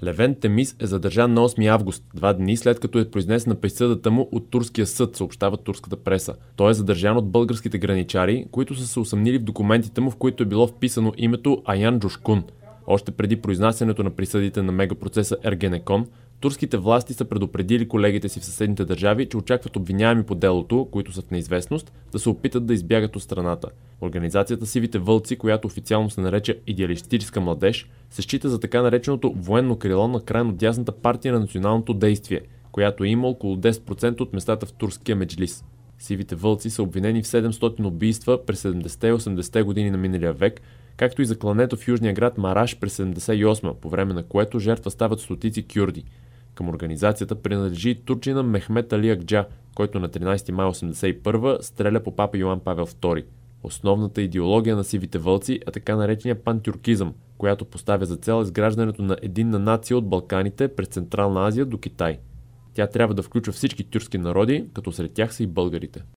Левент Темис е задържан на 8 август, 2 дни след като е произнесена присъдата му от турския съд, съобщава турската преса. Той е задържан от българските граничари, които са се усъмнили в документите му, в които е било вписано името Аян Джушкун. Още преди произнасянето на присъдите на мегапроцеса Ергенекон, турските власти са предупредили колегите си в съседните държави, че очакват обвиняеми по делото, които са в неизвестност, да се опитат да избягат от страната. Организацията Сивите вълци, която официално се нареча Идеалистическа младеж, се счита за така нареченото военно крило на крайно дясната партия на националното действие, която има около 10% от местата в турския меджлис. Сивите вълци са обвинени в 700 убийства през 70-те и 80-те години на миналия век, както и за клането в южния град Мараш през 78-ма, по време на което жертва стават стотици кюрди. Към организацията принадлежи и турчина Мехмет Али Акджа, който на 13 май 1981 стреля по папа Йоан Павел II. Основната идеология на Сивите вълци е така наречения пантюркизъм, която поставя за цел изграждането на единна нация от Балканите през Централна Азия до Китай. Тя трябва да включва всички тюркски народи, като сред тях са и българите.